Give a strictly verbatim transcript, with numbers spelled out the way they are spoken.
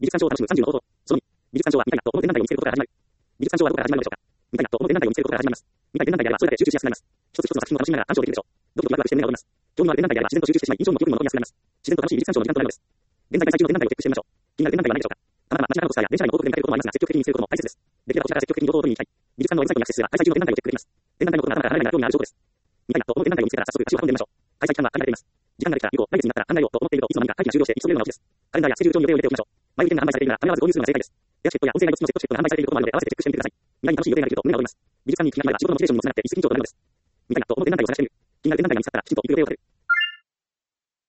美術鑑賞を楽しむさんじゅうの方法。そのに、美術鑑賞は未開納得の展覧台を見つけることから始まる。美術鑑賞はどこから始まるのでしょうか。未開納得の展覧台を見つけることから始まります。未開展覧台であればそれだけ集中しやすくなります。一つ一つの作品を楽しみながら鑑賞できるでしょう。ドキドキワクワクして胸が躍ります。興味のある展覧台であれば自然と集中してしまい、印象にも記憶にも残りやすくなります。自然と楽しい美術鑑賞の時間となるのです。現在開催中の展覧台をチェックしてみましょう。気になる展覧台は何でしょうか。たまたま街中のポスターや電車内の広告で見かけることもありますが、積極的に見つけることも大切です。できればこちらから積極的に情報を取りに行きたい。美術館のウェブサイトにアクセスすれば開催中の展覧台をチェックできます。展覧台のことが頭から離れないなら興味がある証拠です。未開納得の展覧台を見つけたら早速足を運んでみましょう。開催期間は限られています。時間ができたら以降、来月になったら考えようと思っているといつの間にか会期が終了して急げるのがオチです。カレンダーやスケジュール帳に予定を入れておきましょう。マイル券が販売されているなら必ず購入するのが正解です。エアチケットや音声ガイド付きのセットチケットが販売されていることもあるので合わせてチェックしてみてください。未来に楽しい予定ができると胸が躍ります。美術館に行く気があれば仕事のモチベーションにもつながって一石二鳥となるのです。未開納得の展覧台を探してみる。気になる展覧台が見つかったらきちんと行く予定を立てる。